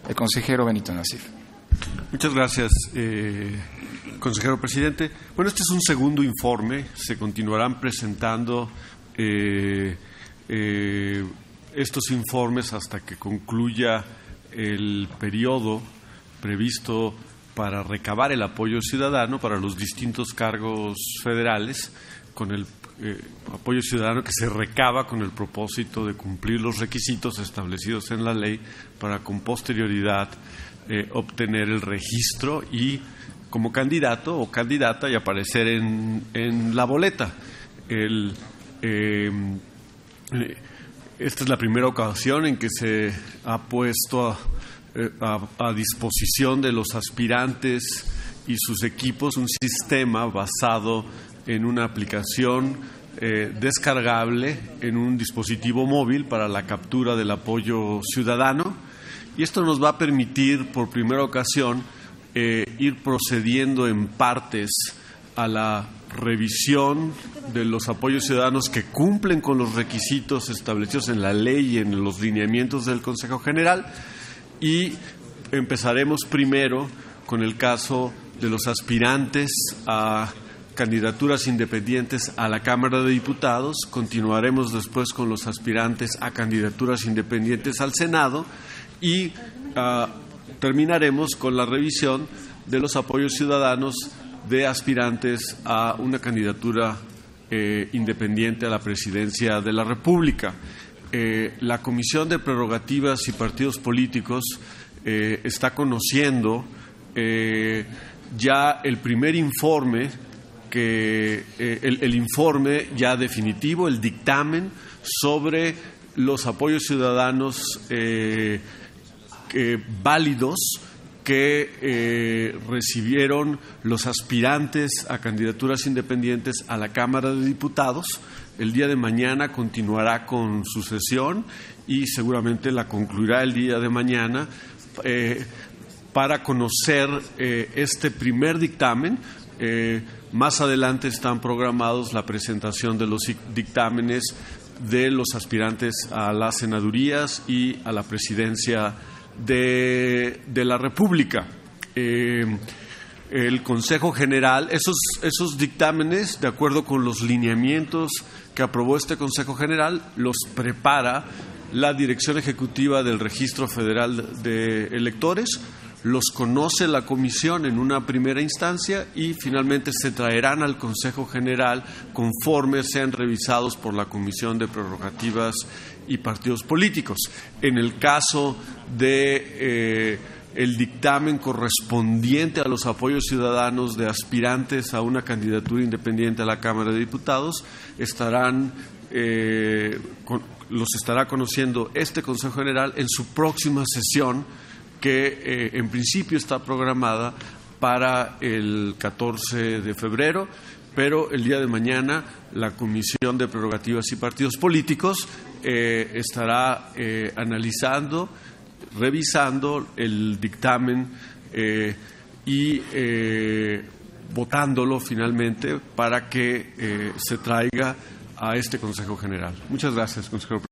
El consejero Benito Nasif. Muchas gracias, consejero presidente. Bueno, este es un segundo informe. Se continuarán presentando estos informes hasta que concluya el periodo previsto para recabar el apoyo ciudadano para los distintos cargos federales, con el apoyo ciudadano que se recaba con el propósito de cumplir los requisitos establecidos en la ley para con posterioridad obtener el registro y como candidato o candidata y aparecer en la boleta. Esta es la primera ocasión en que se ha puesto a disposición de los aspirantes y sus equipos un sistema basado en una aplicación descargable en un dispositivo móvil para la captura del apoyo ciudadano, y esto nos va a permitir por primera ocasión ir procediendo en partes a la revisión de los apoyos ciudadanos que cumplen con los requisitos establecidos en la ley y en los lineamientos del Consejo General. Y empezaremos primero con el caso de los aspirantes a candidaturas independientes a la Cámara de Diputados. Continuaremos después con los aspirantes a candidaturas independientes al Senado y terminaremos con la revisión de los apoyos ciudadanos de aspirantes a una candidatura independiente a la presidencia de la República. La Comisión de Prerrogativas y Partidos Políticos está conociendo ya el primer informe, el informe ya definitivo, el dictamen sobre los apoyos ciudadanos válidos que recibieron los aspirantes a candidaturas independientes a la Cámara de Diputados. El día de mañana continuará con su sesión y seguramente la concluirá el día de mañana para conocer este primer dictamen. Más adelante están programados la presentación de los dictámenes de los aspirantes a las senadurías y a la presidencia de la República. El Consejo General, esos dictámenes, de acuerdo con los lineamientos que aprobó este Consejo General, los prepara la Dirección Ejecutiva del Registro Federal de Electores, los conoce la Comisión en una primera instancia y finalmente se traerán al Consejo General conforme sean revisados por la Comisión de Prerrogativas y Partidos Políticos. En el caso de el dictamen correspondiente a los apoyos ciudadanos de aspirantes a una candidatura independiente a la Cámara de Diputados, los estará conociendo este Consejo General en su próxima sesión, que en principio está programada para el 14 de febrero, pero el día de mañana la Comisión de Prerrogativas y Partidos Políticos estará analizando, revisando el dictamen y votándolo finalmente para que se traiga a este Consejo General. Muchas gracias, consejero.